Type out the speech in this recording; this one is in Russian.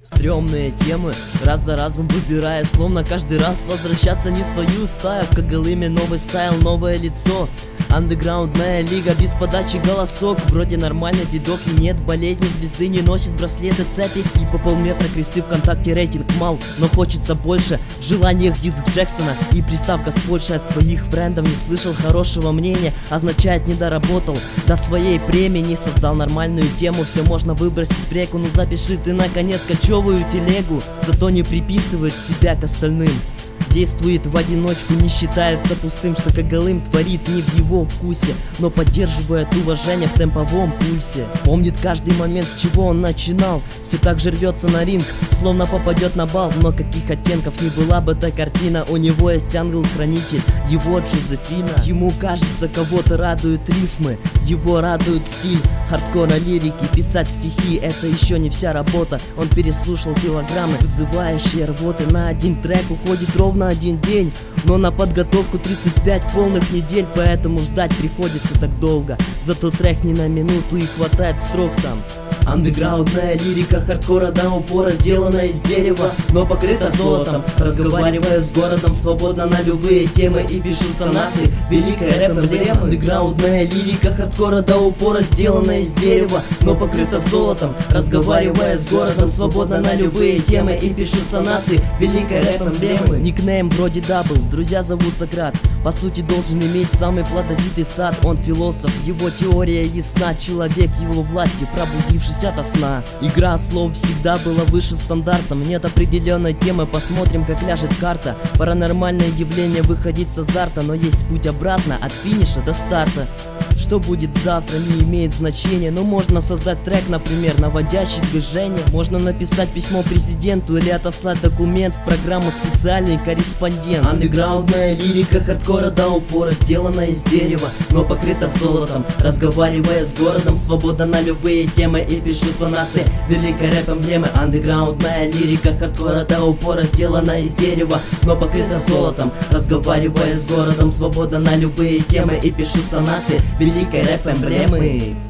Стремные темы, раз за разом выбирая, словно каждый раз возвращаться не в свою стаю. В Когалыме новый стайл, новое лицо. Андеграундная лига без подачи голосок. Вроде нормальный видок и нет болезни. Звезды не носит браслеты, цепи и по полметра кресты. ВКонтакте рейтинг мал, но хочется больше. В желаниях диск Джексона и приставка с Польши. От своих френдов не слышал хорошего мнения, означает не доработал до своей премии. Не создал нормальную тему, все можно выбросить в реку. Ну запиши ты наконец кочевую телегу. Зато не приписывает себя к остальным. Действует в одиночку, не считается пустым, что Когалым творит не в его вкусе, но поддерживает уважение в темповом пульсе. Помнит каждый момент, с чего он начинал. Все так же рвется на ринг, словно попадет на бал. Но каких оттенков не была бы та картина, у него есть ангел-хранитель, его Джозефина. Ему кажется, кого-то радуют рифмы, его радует стиль хардкора лирики. Писать стихи — это еще не вся работа. Он переслушал килограммы, вызывающие рвоты. На один трек уходит ровно один день, но на подготовку 35 полных недель. Поэтому ждать приходится так долго. Зато трек не на минуту и хватает строк там. Андеграундная лирика хардкора до упора, сделана из дерева, но покрыта золотом. Разговаривая с городом свободно на любые темы и пишу сонаты, великая рэп-эмблема. Андеграундная лирика хардкора до упора, сделана из дерева, но покрыта золотом. Разговаривая с городом свободно на любые темы и пишу сонаты, великая рэп-эмблема. Никнейм вроде дабл, друзья зовут Сократ. По сути должен иметь самый плодовитый сад. Он философ, его теория ясна. Человек его власти, пробудившись ото сна. Игра слов всегда была выше стандарта. Нет определенной темы, посмотрим, как ляжет карта. Паранормальное явление выходить с азарта, но есть путь обратно, от финиша до старта. Что будет завтра, не имеет значения, но можно создать трек, например, наводящий движение. Можно написать письмо президенту или отослать документ в программу «Специальный корреспондент». Андеграундная лирика хардкора до упора, сделана из дерева, но покрыта золотом. Разговаривая с городом свободно на любые темы и пишу сонаты, великая рэп-эмблема. Андеграундная лирика хардкора до упора, сделана из дерева, но покрыта золотом. Разговаривая с городом свободно на любые темы и пишу сонаты, великой рэп-эмблемы.